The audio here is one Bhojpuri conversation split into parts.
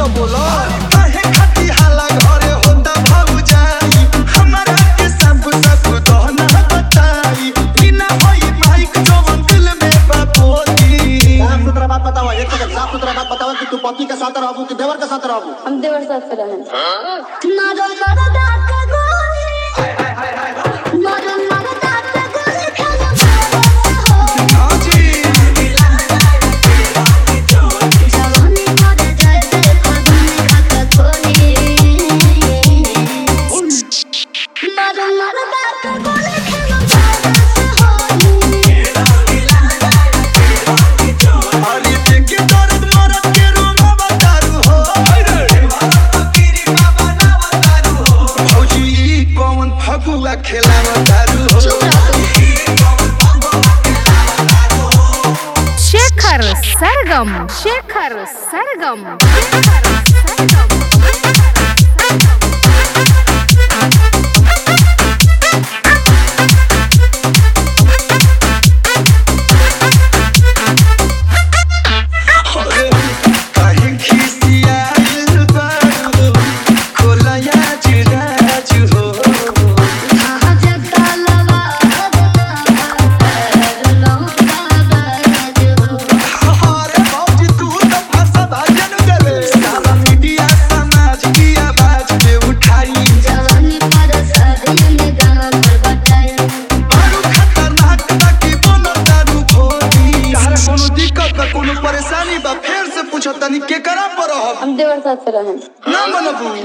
तो बोलो काहे खाती हाला घरे होता भौजाई हमरा के सब तो ना बताई बिना होई माइक जवन दिल में बापोती। साफ सुथरा बात बताओ, एक सेकंड साफ सुथरा बात बताओ कि तू पति के साथ रहबू कि देवर के साथ रहबू? हम देवर साथ से रहें। शेखर सरगम, शेखर सरगम, परेशानी बा फेर से पूछो तनी के करा पर रहब? हम देवर साथ से रहें। ना मनबू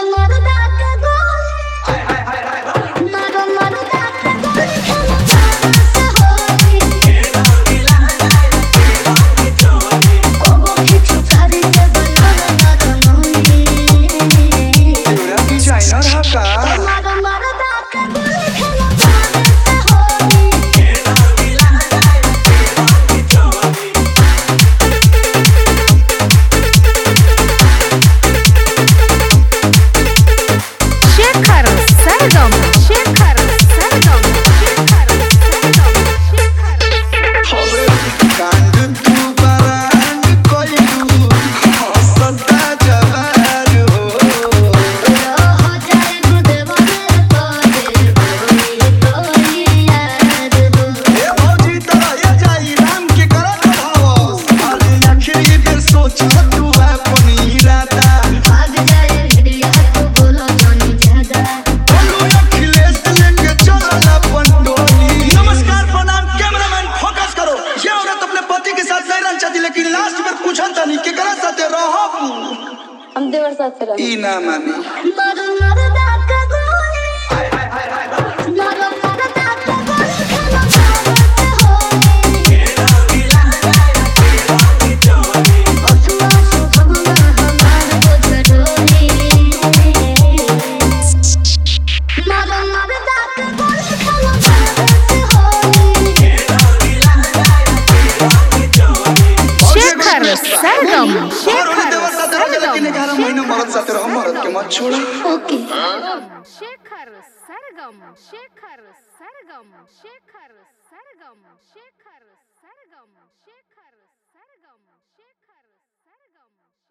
लेकिन लास्ट में पूछा तनी के करा साथे रहब? हम देवर साथ से रहें। ई ना मानी सरगम, देवर साथे रह लेकिन 11 महीना मरद साथे रह, मरद के मत छोड़। ओके। शेखर सरगम, शेखर सरगम, शेखर सरगम, शेखर सरगम, शेखर सरगम, शेखर सरगम।